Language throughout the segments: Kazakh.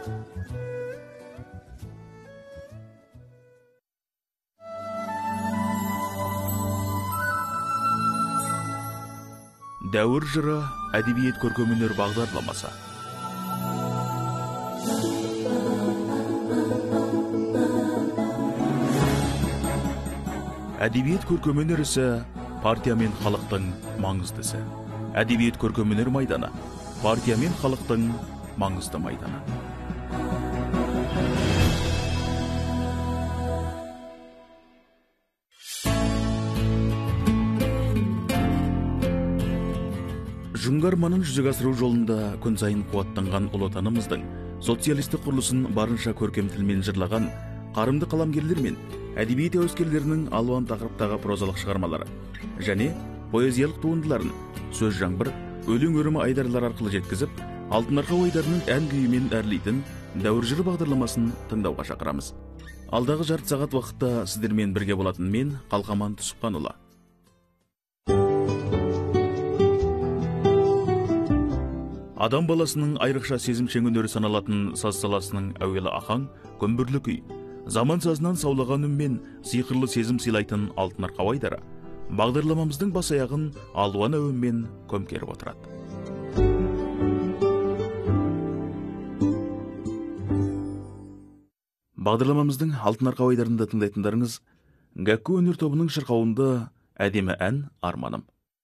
Дәуір жыры әдебиет көркемөнер бағдарламасы. Әдебиет көркемөнер ісі партия мен халықтың маңыздысы. Әдебиет көркемөнер майданы партия мен халықтың маңызды майданы. Жыңгарманын жүзеге асыру жолында күн сайын қуаттанған ұлы отанымыздың социалистік құрылысын барынша көркем тілмен жырлаған қарымды қаламгерлер мен әдебиет әуескерлерінің алуан тақырыптағы прозалық шығармалары және поэзиялық туындыларын сөз жаңбыр, өлең өрімі айдарлар арқылы жеткізіп, алтын арқа ойдарының ән күйімен әрлейтін дәуір жыры бағдарламасын тыңдауға шақырамыз. Алдағы жарты сағат уақытта сіздермен бірге болатын мен Қалқаман Түсіпханұлы. Адам баласының айрықша сезімшең өнері саналатын саз саласының әуелі ахаң, көмбірлі күй, заман сазынан саулаған үнмен сиқырлы сезім сыйлайтын алтын арқа ойдары бағдарламамыздың бас аяғын алуан әуенмен көмкеріп отырады. Бағдарламамыздың алтын арқа ойдарында тыңдайтындарыңыз Гәкку өнер тобының шырқауында әдемі ән арманым.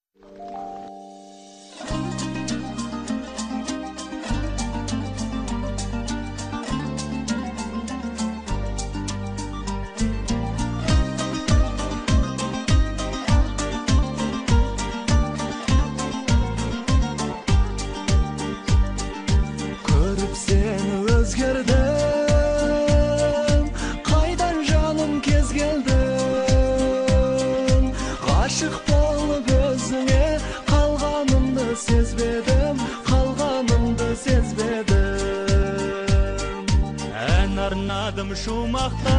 Шумақта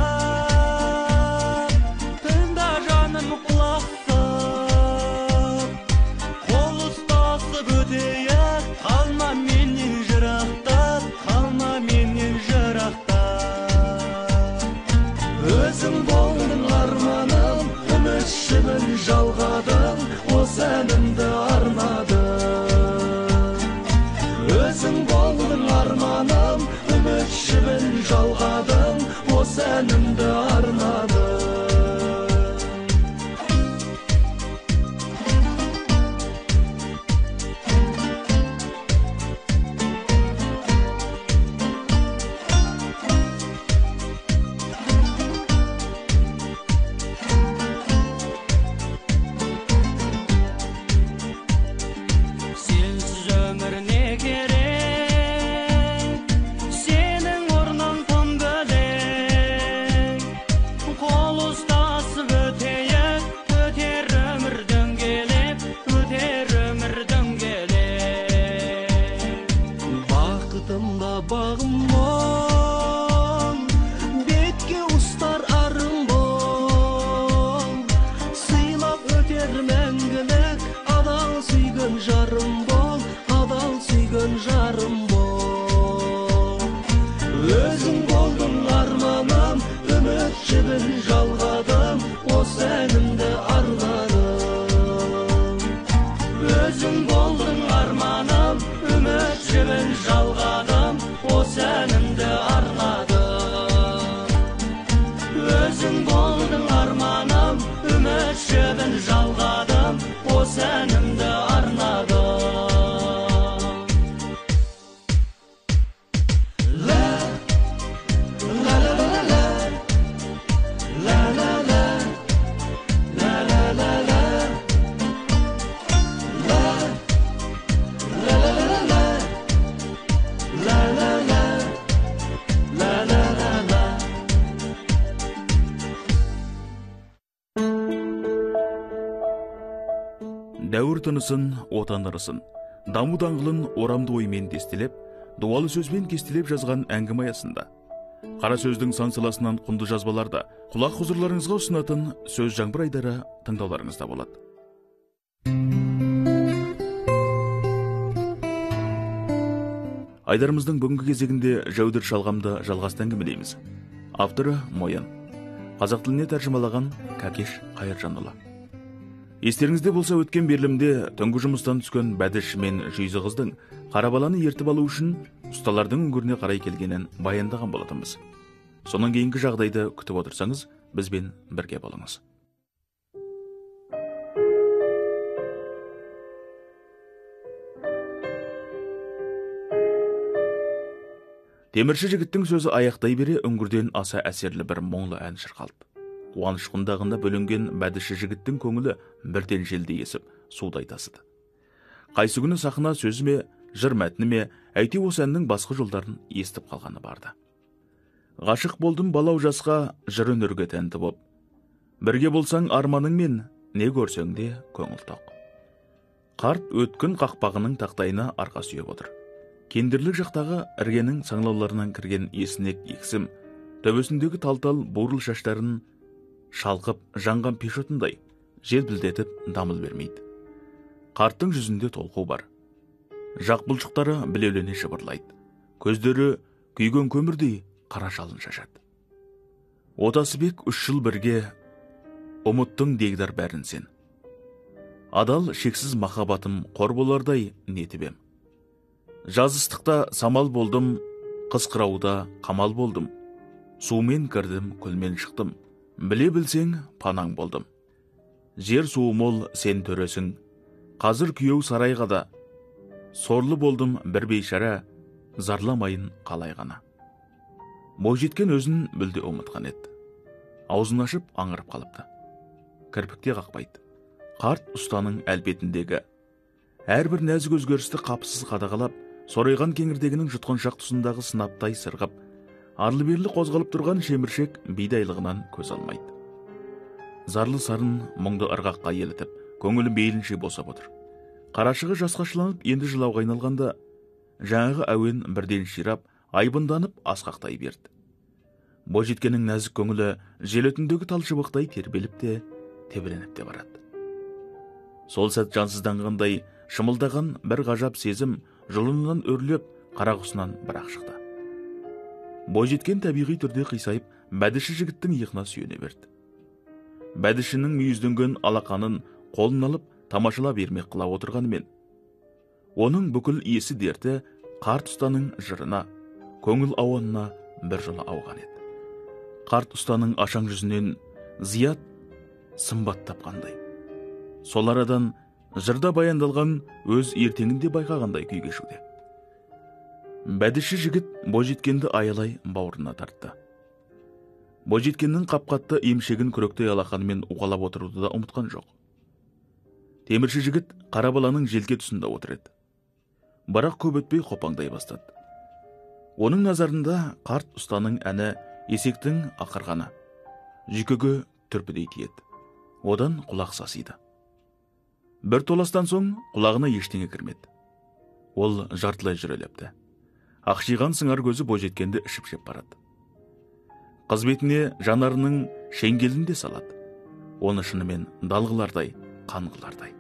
тыңда жаным құлақсып, қол ұстасып өтейік, қалма менен жырақтап, қалма менен жырақтап. Өзің болдың арманым, үміт шыбын жалғадым, осы әнімді арнадым. Өзің болдың арманым, үміт шыбын жалғадым, сәнімді арнады. Сенсіз өмір не керек, сенің орнын тым бөлек. Қол ұстасып өтейік, өтер өмір дөңгелек, өтер өмір дөңгелек. Бақытымда бағым бол, бетке ұстар арым бол, сыйлап өтер мәңгілік, адал сүйген жарым бол, адал сүйген жарым бол. Өзің болдың арманым, үміт жібін жалғадым, осы әнімді арнадым. Өзің болдың арманым, үміт жібін жалғадым, осы әнімді арнадым. Өзің болдың арманым, үміт жібін жалғадым, осы әнімді арнадым. Дәуір тынысын, отан ырысын, даму даңғылын орамды оймен дестелеп, дуалы сөзбен кестелеп жазған әңгіме аясында. Қара сөздің сан саласынан құнды жазбаларда құлақ хұзырларыңызға ұсынатын сөз жаңбыр айдары тыңдауларыңызда болады. Айдарымыздың бүгінгі кезегінде Жәудір шалғамды жалғасты әңгімелейміз. Авторы Моян. Қазақ тіліне тәржімалаған Кәкеш Қайыржанұлы. Естеріңізде болса, өткен берілімде түнгі жұмыстан түскен Бәдіш мен Жүйзі қыздың Қарабаланы ертіп алу үшін ұсталардың үңгіріне қарай келгенін баяндаған болатынбыз. Сонан кейінгі жағдайды күтіп отырсаңыз, бізбен бірге болыңыз. Темірші жігіттің сөзі аяқтай бере үңгірден аса әсерлі бір мұңлы ән шырқалды. Қуаныш құндағында бөлінген Бәдіші жігіттің көңілі бірден желдей есіп, судай тасыды. Қайсы күні сахна сөзі ме, жыр мәтіні ме, әйте осы әннің басқа жолдарын естіп қалғаны барды. Ғашық болдым балау жасқа, жыр өнерге тәнті боп. Бірге болсаң арманың мен, не көрсең де көңіл тоқ. Қарт өткін қақпағының тақтайына арқа сүйеп отыр. Кендірлік жақтағы іргенің саңлауларынан кірген есінек ексім, төбесіндегі талтал бурыл шаштарын шалқып жанған пеш отындай желпілдетіп дамыл бермейді. Қарттың жүзінде толқу бар. Жақ бұлшықтары білеулене шыбырлайды. Көздері күйген көмірдей қара шалын шашады. Отасыбек 3 жыл бірге ұмыттың дегдар бәрін сен. Адал шексіз махаббатым қор болардай нетіп ем. Жазыстықта самал болдым, қыз қырауда қамал болдым. Сумен кірдім, көлмен шықтым. Біле білсең, панаң болдым. Жер суы мол сен төресің. Қазір күйеу сарайғада. Сорлы болдым бір бейшара, зарламайын қалай ғана. Бойжеткен өзін мүлде ұмытқан еді. Аузын ашып аңырып қалыпты. Кірпікте қақпайды. Қарт ұстаның әлбетіндегі әрбір нәзік өзгерісті қапсыз қадағалап, сорайған кеңірдегінің жұтқыншақ тұсындағы сынаптай сырғып, арлы-берлі қозғалып тұрған шеміршек бидайлығынан көз алмайды. Зарлы сарын мұңды ырғаққа елітіп, көңілі мейлінше босап отыр. Қарашығы жасқа шыланып, енді жылауға айналғанда, жаңағы әуен бірден ширап, айбынданып асқақтай берді. Бойжеткеннің нәзік көңілі желетіндегі талшыбықтай тербеліп те, тебіреніп те барады. Сол сәт жансызданғандай шымылдаған бір ғажап сезім жұлынынан өрлеп, қарағұсынан бір-ақ шықты. Бойжеткен табиғи түрде қисайып, Бәдіші жігіттің иығына сүйене берді. Бәдішінің мүйізденген алақанын қолын алып, тамашала бермек қыла отырғанымен, оның бүкіл иесі дерті қарт ұстаның жырына, көңіл ауанына бір жылы ауған еді. Қарт ұстаның ашаң жүзінен зият сымбат тапқандай. Сол арадан жырда баяндалған өз ертеңінде байқағандай күй кешуде. Бәдіші жігіт бойжеткенді аялай бауырына тартты. Бойжеткеннің қапқатты емшегін күректай алақанымен уғалап отыруды да ұмытқан жоқ. Темірші жігіт Қарабаланың желке тұсында отыр еді. Бірақ көп өтпей қопаңдай бастады. Оның назарында қарт ұстаның әні есектің ақырғаны, жүйкеге түрпідей тиеді. Одан құлақ сасиды. Бір толастан соң құлағына ештеңе кірмеді. Ол жартылай жүрелепті. Ақшиған сыңар көзі бойжеткенді ішіп-жеп барады. Қыз бетіне жанарының шеңгелін де салады. Оны шынымен далғылардай, қанғылардай.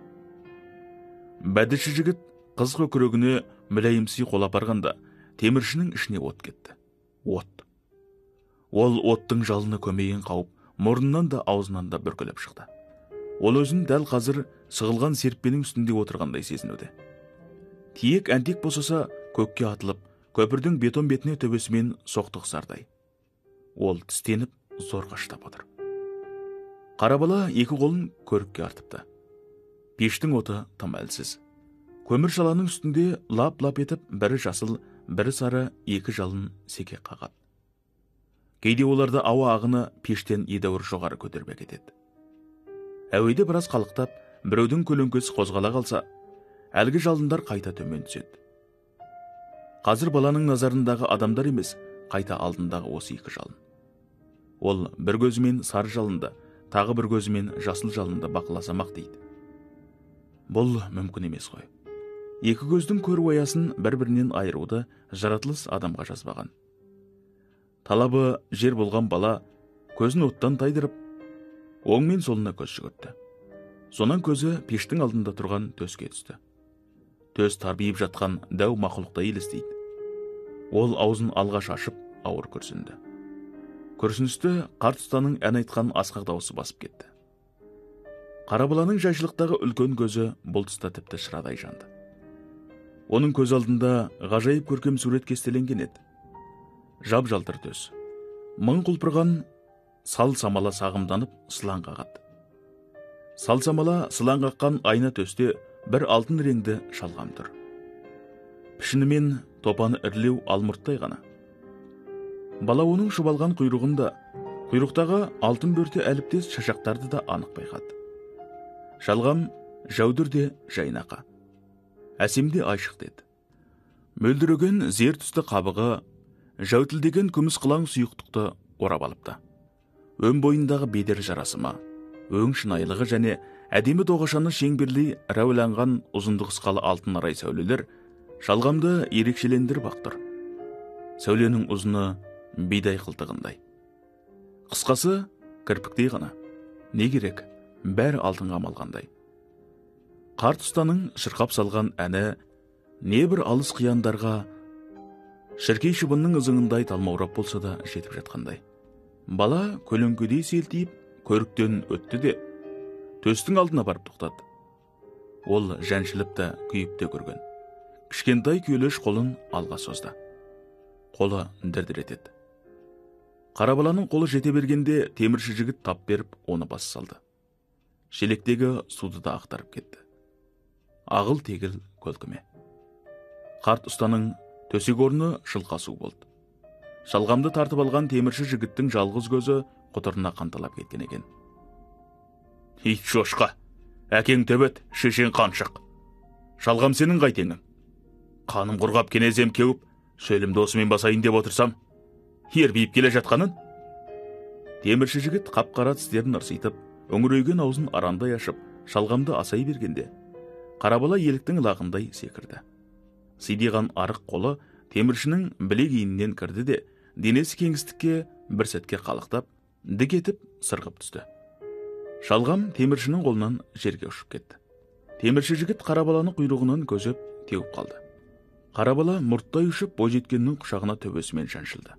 Бәдіші жігіт қыз көкірегіне мүләйімси қол апарғанда, теміршінің ішіне от кетті. От. Ол оттың жалыны көмейін қауып, мұрнынан да аузынан да бүркіліп шықты. Ол өзін дәл қазір сығылған серіппенің үстінде отырғандай сезінуде. Тиек әнтек босаса көкке атылып, көпірдің бетон бетіне төбесімен соқтық сардай. Ол тістеніп зорға шыдап отыр. Қарабала екі қолын көрікке артыпты. Пештің оты тым әлсіз. Көмір шаланың үстінде лап-лап етіп, бірі жасыл, бірі сары екі жалын секек қағады. Кейде оларды ауа ағыны пештен едәуір жоғары көтербек етеді. Әуеде біраз қалықтап, біреудің көлеңкесі қозғала қалса, әлгі жалындар қайта төмен түседі. Қазір баланың назарындағы адамдар емес, қайта алдындағы осы екі жалын. Ол бір көзімен сары жалынды, тағы бір көзімен жасыл жалынды бақыласамақ дейді. Бұл мүмкін емес қой. Екі көздің көру аясын бір-бірінен айыруды жаратылыс адамға жазбаған. Талабы жер болған бала көзін оттан тайдырып, оң мен солына көз жүгіртті. Сонан көзі пештің алдында тұрған төске түсті. Төс тарбиып жатқан дәу мақұлықтай елестейді. Ол аузын алғаш ашып ауыр күрсінді. Күрсіністі қарт ұстаның ән айтқан асқақ дауысы басып кетті. Қарабаланың жайшылықтағы үлкен көзі бұл тұста тіпті шырадай жанды. Оның көз алдында ғажайып көркем сурет кестеленген еді. Жап-жалтыр төс, мың құлпырған сал самала сағымданып сылаң қағады. Сал самала сылаң қаққан айна төсте бір алтын реңді шалғам тұр. Пішінімен топаны ірлеу алмұрттай ғана. Бала оның шұбалған құйрығында, құйрықтағы алтын бөрте әліптес шашақтарды да анық байқады. Шалғам жәудірде жайнақа, әсемде айшық деді. Мөлдіреген зер түсті қабығы, жәутілдеген күміс қылаң сүйықтықты орап алыпты. Өн бойындағы бедер жарасыма, өң шынайлығы және әдемі доғашаны шеңберлей рәуланған ұзындық қысқалы алтын арай сәулелер шалғамды ерекшелендіріп ақтыр. Сәуленің ұзыны бидай қылтығындай. Қысқасы кірпіктей ғана. Не керек, бәрі алтынға малғандай. Қарт ұстаның шырқап салған әні не бір алыс қияндарға шіркей шыбынның ызыңындай талмаурап болса да жетіп жатқандай. Бала көлеңкедей селтиіп көріктен өтті де төстің алдына барып тоқтады. Ол жәншіліпті күйіпті көрген. Кішкентай күйелеш қолын алға созды. Қолы дір-дір етеді. Қарабаланың қолы жете бергенде темірші жігіт тап беріп оны бас салды. Шелектегі суды да ақтарып кетті. Ағыл тегіл көлкіме. Қарт ұстаның төсек орны шылқа су болды. Шалғамды тартып алған темірші жігіттің жалғыз көзі құтырына қанталап кеткен екен. Ит шошқа, әкең төбет, шешең қаншық. Шалғам сенің қайтеңің. Қаным құрғап кенезем кеуіп, шөлімді осымен басайын деп отырсам, ербейіп келе жатқанын. Темірші жігіт қап-қара тістерін ырситып, өңірейген аузын арандай ашып, шалғамды асай бергенде, Қарабала еліктің лағындай секірді. Сидиған арық қолы теміршінің білегейінен кірді де, денесі кеңістікке бір сәтке қалықтап, дік етіп сырғып түсті. Шалғам теміршінің қолынан жерге ұшып кетті. Темірші жігіт Қарабаланы құйрығынан көзіп теуіп қалды. Қарабала мұрттай ұшып бойжеткеннің құшағына төбесімен шаншылды.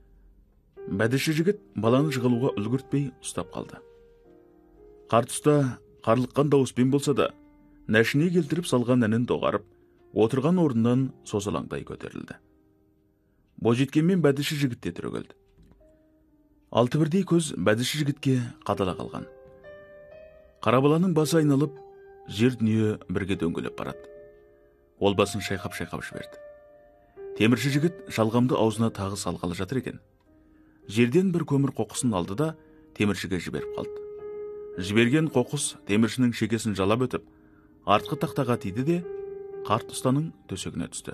Бәдіші жігіт баланы жығылуға үлгіртпей ұстап қалды. Қарт ұста қарлыққан дауыспен болса да, нәшіне келтіріп салған әнін доғарып, отырған орнынан созалаңдай көтерілді. Бойжеткенмен бәдіші жігітте түрегелді. Алты бірдей көз бәдіші жігітке қадала қалған. Қарабаланың басы айналып, жер дүние бірге дөңгелеп барады. Ол басын шайқап-шайқап жіберді. Темірші жігіт шалғамды аузына тағы салғалы жатыр екен. Жерден бір көмір қоқысын алды да теміршіге жіберіп қалды. Жіберген қоқыс теміршінің шекесін жалап өтіп, артқы тақтаға тиді де қарт ұстаның төсегіне түсті.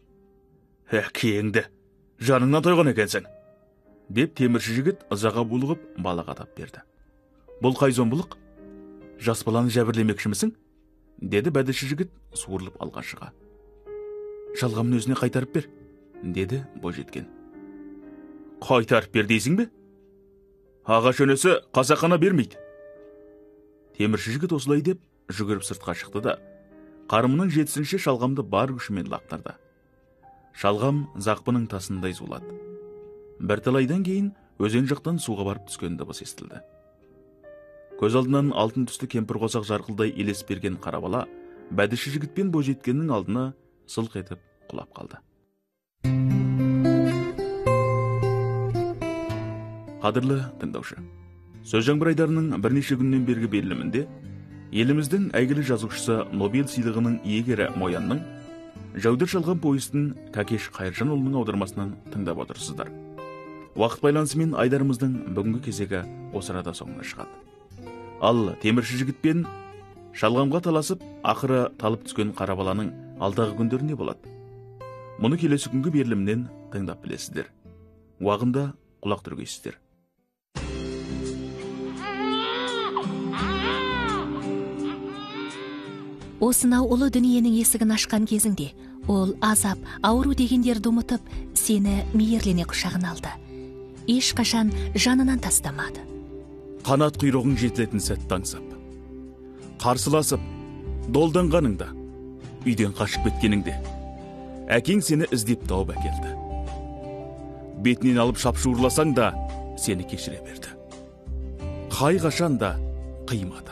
Киеңді, жаныңнан тойған екенсің, деп темірші жігіт ызаға булығып балаға тап берді. Бұл қай зомбылық? Жас баланы жәбірлемекшімісің? Деді бәдіші жігіт суырылып алға шыға. Шалғамын өзіне қайтарып бер, деді бойжеткен. Қайтарып бер дейсің бе? Аға шөнесі қасақана бермейді. Темірші жігіт осылай деп жүгіріп сыртқа шықты да, қарымының жетісінше шалғамды бар күшімен лақтырды. Шалғам зақпының тасындай зулады. Бірталайдан кейін өзен жақтан суға барып түскен дыбыс естілді. Көз алдынан алтын түсті кемпір қосақ жарқылдай елес берген Қарабала бәдіші жігітпен бойжеткеннің алдына сылқ етіп құлап қалды. Қадірлі тыңдаушы, сөз жаңбыр айдарының бірнеше күннен бергі берілімінде еліміздің әйгілі жазушысы Нобель сыйлығының иегері Моянның Жәудір шалған повестін Кәкеш Қайыржанұлының аудармасынан тыңдап отырсыздар. Уақыт байланысымен айдарымыздың бүгінгі кезегі осы арада соңына шығады. Ал темірші жігітпен шалғамға таласып, ақыры талып түскен Қарабаланың алдағы күндері не болады? Мұны келесі күнгі берілімнен тыңдап білесіздер. Уағында құлақ түргейсіздер. Осынау ұлы дүниенің есігін ашқан кезіңде, ол азап, ауру дегендерді ұмытып, сені мейірлене құшағына алды. Ешқашан жанынан тастамады. Қанат құйрығың жетілетін сәтті аңсап, қарсыласып, долданғаныңда, үйден қашып кеткеніңде, әкең сені іздеп тауып әкелді. бетінен алып шапшуырласаң да сені кешіре берді. Қай қашан да қимады.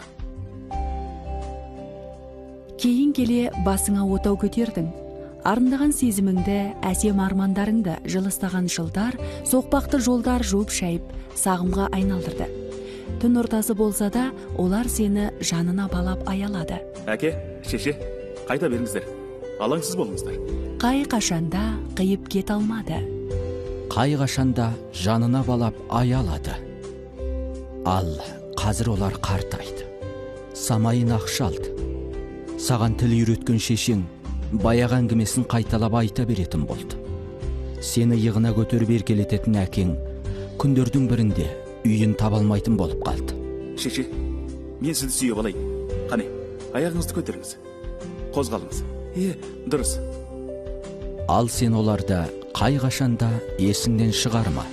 Кейін келе басыңа отау көтердің. Арындаған сезіміңді, әсем армандарыңды жылыстаған жылдар, соқпақты жолдар жуып шайып, сағымға айналдырды. Түн ортасы болса да, олар сені жанына балап аялады. Әке, шеше, қайта беріңіздер. Алаңсыз болыңыздар. Қай қашанда қиып кет алмады. Қай қашанда жанына балап аялады. Ал қазір олар қартайды. Самайын ақшалды. Саған тіл үйреткен шешең баяғы әңгімесін қайталап айта беретін болды. Сені иығына көтеріп еркелететін әкең күндердің бірінде үйін табалмайтын болып қалды. Шеше, мен сізді сүйіп алайын. Қане, аяғыңызды көтеріңіз. Қозғалыңыз. Дұрыс. Ал сен оларды қай қашанда есіңнен шығарма.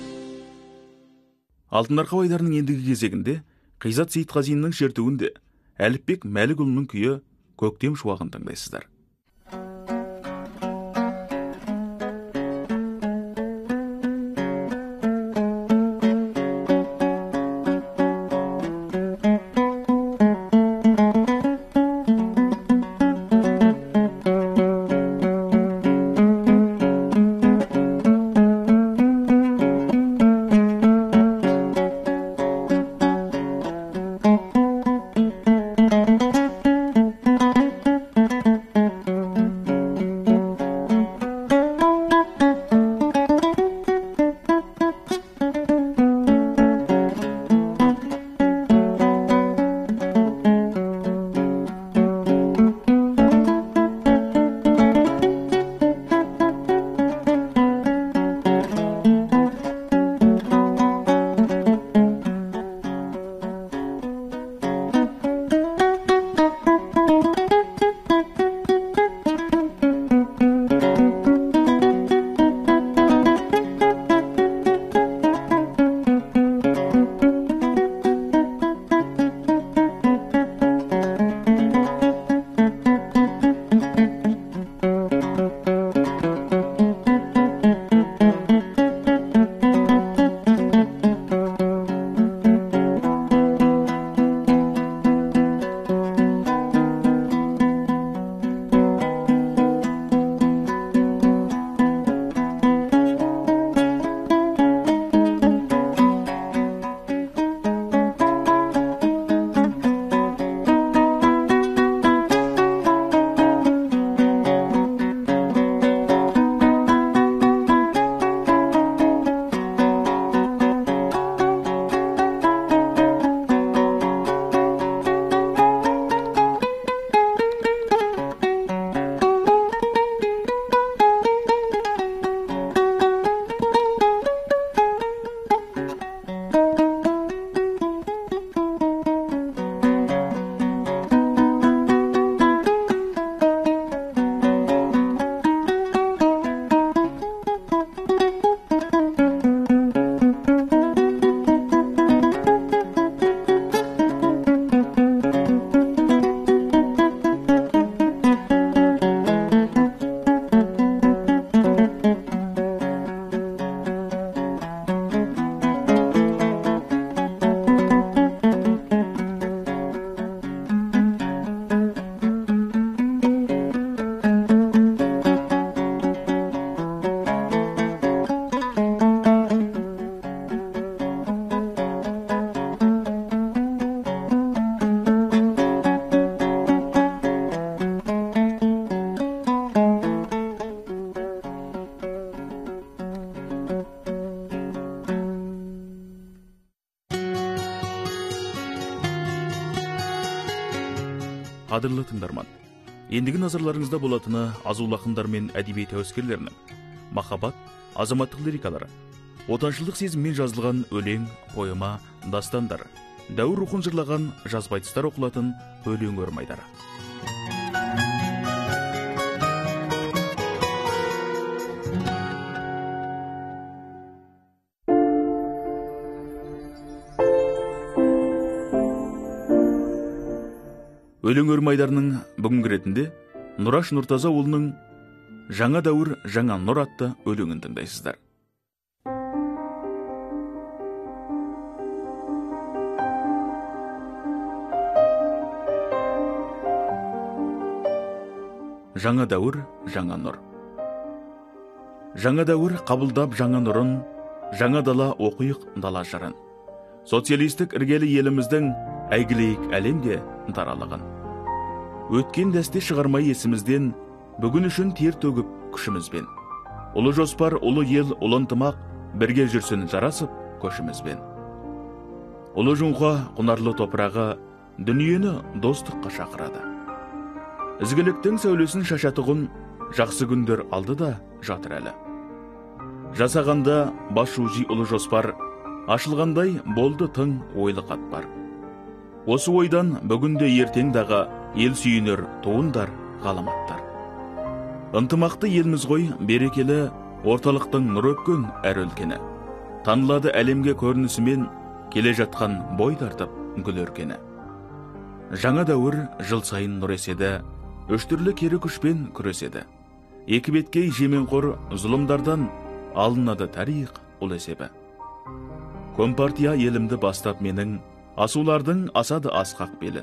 Алтын арқа ойдарының ендігі кезегінде Қизат Сейітқазинның шертуінде Әліпбек Мәлікұлының күйі Көктем шуағын тыңдайсыздар. Қадірлі тыңдарман, ендігі назарларыңызда болатыны азулы ақындар мен әдебиет әуескерлерінің махаббат, азаматтық лирикалары, отаншылдық сезіммен жазылған өлең, поэма, дастандар, дәуір рухын жырлаған жазба айтыстар оқылатын өлең өрмайдары. Өлең өрмайдарының бүгінгі ретінде Нұраш Нұртаза ұлының «Жаңа дәуір, жаңа нұр» атты өлеңін тыңдайсыздар. жаңа дәуір, жаңа нұр. Жаңа дәуір қабылдап жаңа нұрын, жаңа дала оқиық дала жырын. Социалистік іргелі еліміздің әйгілейік әлемге таралығын. Өткен дәсте шығармай есімізден, бүгін үшін тер төгіп күшімізбен. Ұлы жоспар, ұлы ел, ұлы ынтымақ, бірге жүрсін жарасып көшімізбен. Ұлы жұңға құнарлы топырағы, дүниені достыққа шақырады. Ізгіліктің сәулесін шашатығын жақсы күндер алды да жатыр әлі. Жасағанда башужи ұлы жоспар, ашылғандай болды тың ойлы қат бар. Осы ойдан бүгінде ертеңдағы ел сүйінер туындар, ғаламаттар. Ынтымақты елміз ғой, берекелі, орталықтың нұр өпкен әр өлкені. Танылады әлемге көрінісімен, келе жатқан бой тартып гүл өркені. Жаңа дәуір жыл сайын нұр еседі, үш түрлі кері күшпен күреседі. Екі беткей жеменқор зұлымдардан алынады тарих ұл есебі. Компартия елімді бастап менің, асулардың асады асқақ белін.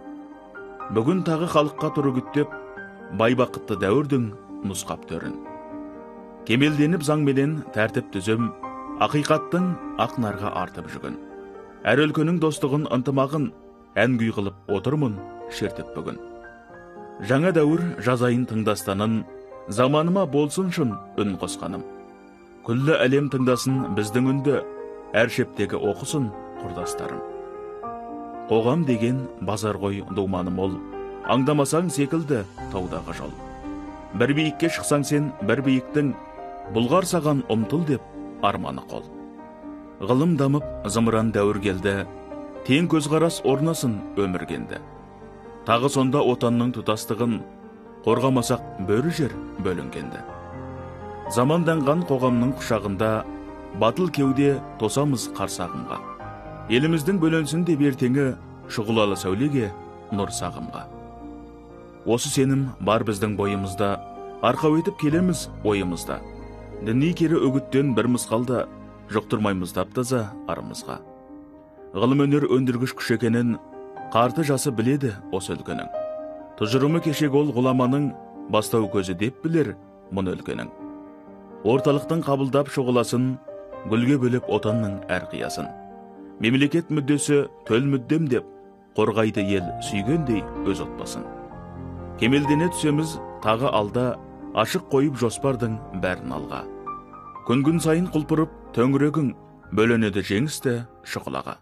Бүгін тағы халыққа тұры күттеп, байбақытты дәуірдің нұсқап төрін. Кемелденіп заңменен тәртіп түзім, ақиқаттың ақнарға артып жүгін. Әр өлкенің достығын, ынтымағын ән күй қылып отырмын шертіп бүгін. Жаңа дәуір жазайын тыңдастанын, заманыма болсын шын үн қосқаным. Күллі әлем тыңдасын біздің үнді, әр шептегі оқысын құрдастарым. Қоғам деген базар ғой думаным ол, аңдамасаң секілді таудағы жол. Бір биікке шықсаң сен, бір биіктің, бұлғар саған ұмтыл деп арманы қол. Ғылым дамып, зымыран дәуір келді, тең көзқарас орнасын өміргенді. Тағы сонда отанның тұтастығын, қорғамасақ бөрі жер бөлінгенді. Заманданған қоғамның құшағында, батыл кеуде тосамыз қарсағымға. Еліміздің бөлінсін деп ертеңі, шұғылалы сәулеге, нұр сағымға. Осы сенім бар біздің бойымызда, арқау етіп келеміз ойымызда. Діни кері үгіттен бір мысқалда, жұқтырмаймыз таптаза арымызға. Ғылым өнер өндіргіш күш екенін, қарты жасы біледі осы өлкенің. Тұжырымы кешек ол ғұламаның, бастау көзі деп білер мұны өлкенің. Орталықтың қабылдап шұғыласын, гүлге бөліп отанның әр қиясын. Мемлекет мүддесі төл мүддем деп, қорғайды ел сүйгендей өз отбасын. Кемелдене түсеміз тағы алда, ашық қойып жоспардың бәрін алға. Күн сайын құлпырып төңірегің, бөленеді жеңісті шұғылаға.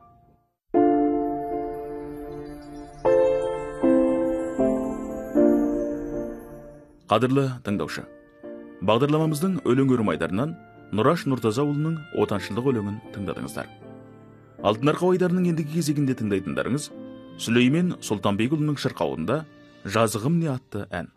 Қадірлі тыңдаушы, бағдарламамыздың өлең өрмайдарынан Нұраш Нұртазаұлының отаншылдық өлеңін тыңдадыңыздар. Алтын арқа ойдарының ендігі кезегінде тыңдайтындарыңыз Сүлеймен Сұлтанбекұлының шырқауында Жазығым не атты ән.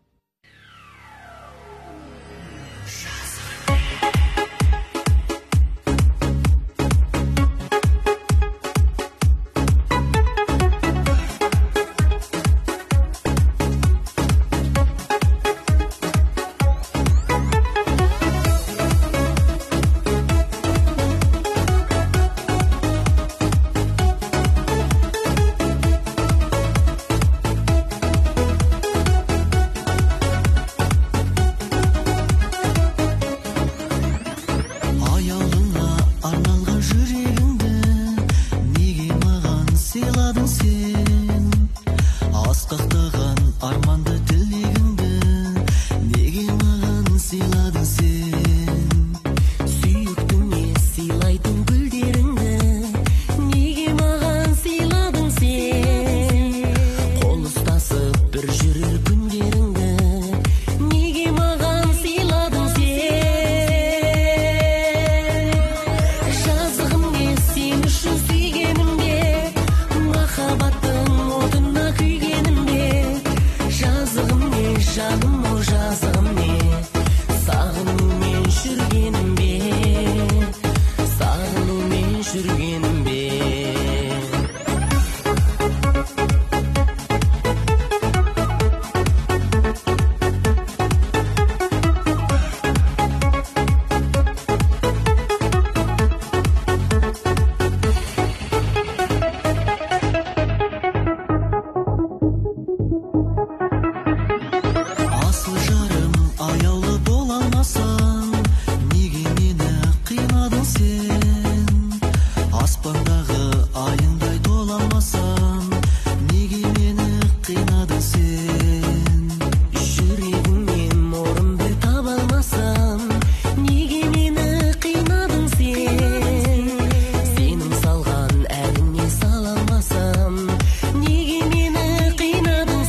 қиналдың сен, аспандағы айыңдай толамасам, неге мені қинадың сен? Жүрегімнен орын бір таба алмасам, неге мені қинадың сен? Сенің салған әніңе сала алмасам, неге мені қинадың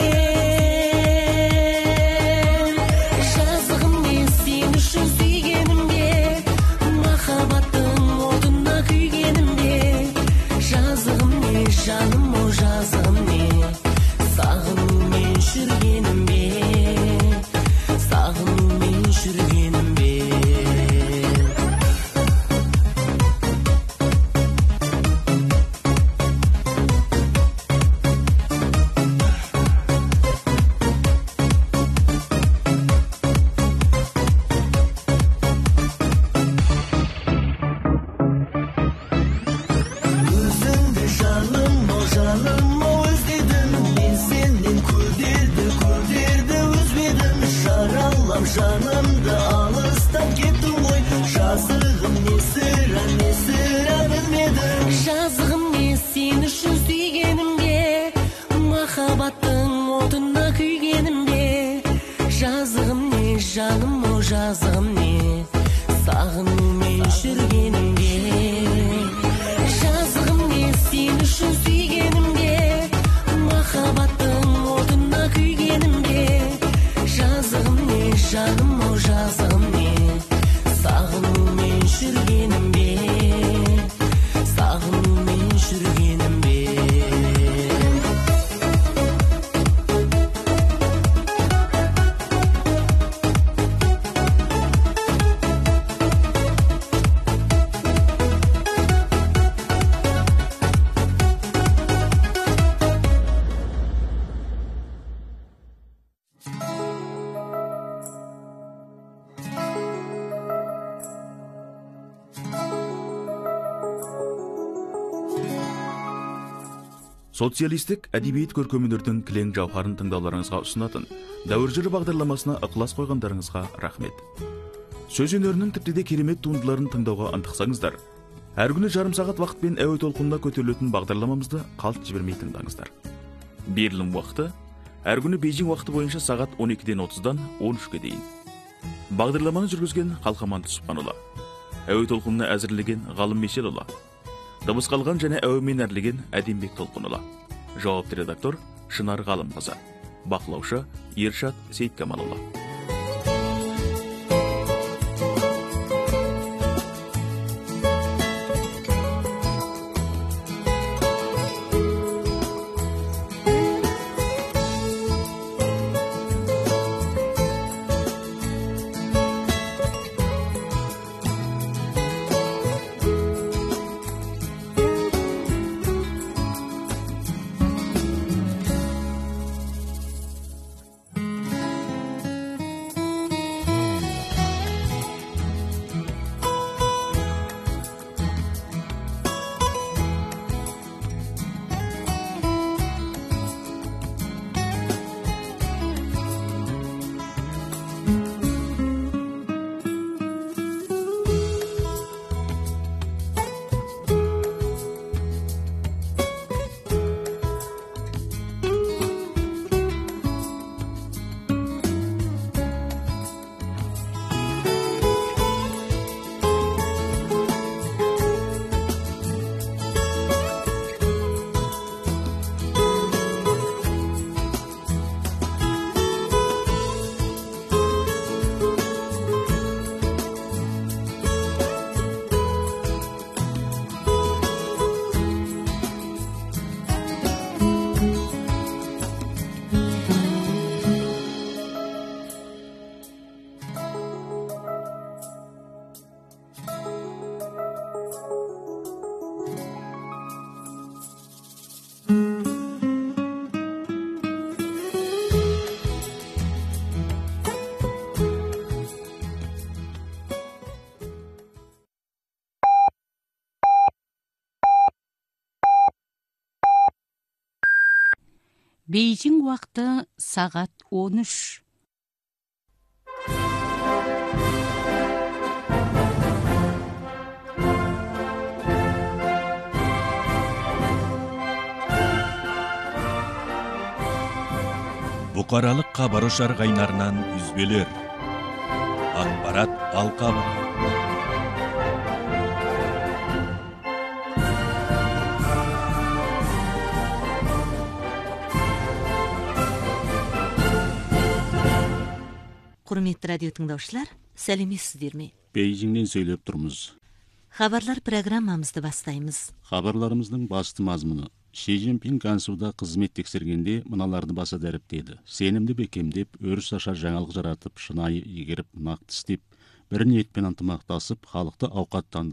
сен? Жазығым не сен үшін сүйгенімде, махаббаттың отына күйгенімде. Жазығым не жаным, о жазығым не, сағынумен жүргенімде, сағынумен жүргенімде. Өзіңді жаным, о іздедім, мен сенен көдерді үзбедім. Жаралап жанымды алыстап кеттің ғой, жазығым не сірә білмедім. Жазығым не сен үшін сүйгенімде, махаббаттың отына күйгенімде. Жазығым не жаным, о жазығым не, сағынумен жүргенімде. Жазығым не сен үшін сүйгенімде, махаббаттың отына күйгенімде. Жазығым не жаным, о жазығым не, сағынумен жүргенімде, сағынумен жүргенімде. Социалистік әдебиет көркемөнердің кілең жауһарын тыңдауларыңызға ұсынатын Дәуір жыры бағдарламасына ықылас қойғандарыңызға рахмет. Сөз өнерінің тіпті де керемет туындыларын тыңдауға ынтықсаңыздар, әр күні жарым сағат уақытпен әуе толқынына көтерілетін бағдарламамызды қалт жібермей тыңдаңыздар. Берілім уақыты әр күні Бейжің уақыты бойынша сағат 12-ден 30-дан 13-ге дейін. Бағдарламаны жүргізген Қалқаман Түсіпханұлы, әуе толқынына әзірлеген Ғалым Мешелұлы, дыбыс қалған және әуемен әрлеген Әдембек Толқынұлы, жауапты редактор Шынар Ғалымқызы, бақылаушы Ершат Сейткамалұлы. Бейжің уақыты сағат 13. Бұқаралық хабар ошар кайнарынан үзбелер. Ақпарат алқабы. Құрметті радио тыңдаушылар, сәлеметсіздер ме? Бейжіңнен сөйлеп тұрмыз. Хабарлар программамызды бастаймыз. Хабарларымыздың басты мазмұны: Ши Цзиньпин Гансуда қызмет тексергенде мыналарды баса дәріптеді. Сенімді бекемдеп, өріс ашар жаңалық жаратып, шынайы егеріп, нақты істеп, бір ниетпен ынтымақтасып, халықты ауқаттандырып